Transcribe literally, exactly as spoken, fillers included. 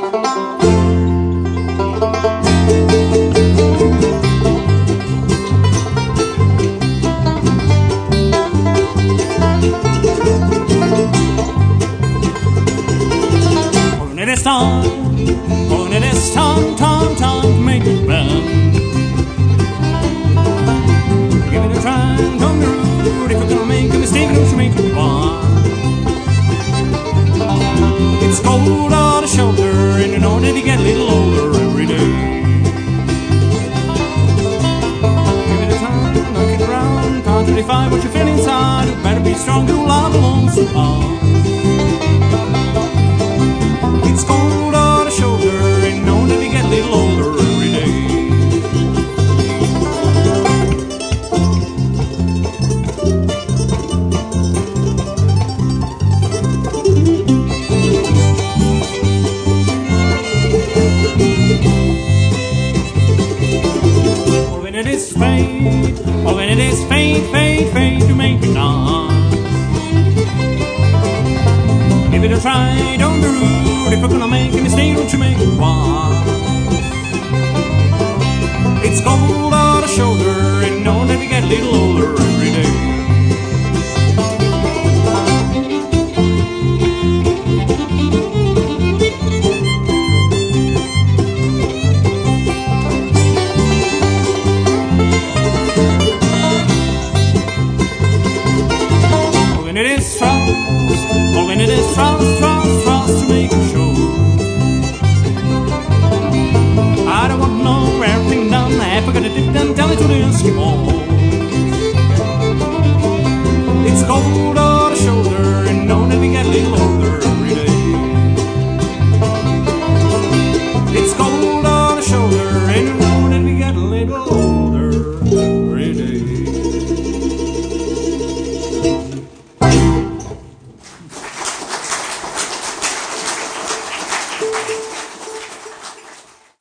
This time, only this time, time, time to make it bend. Give it a try and come to root. If you're gonna make a mistake, don't you make it one. It's cold on the shoulder, and you know that you get a little older every day. Give it a time, knock it around, count twenty-five, what you feel inside. You better be strong, you'll lie alone so hard. It's cold on the shoulder, and know that you get a little older every day. Oh, when it is fate, oh, when it is fate.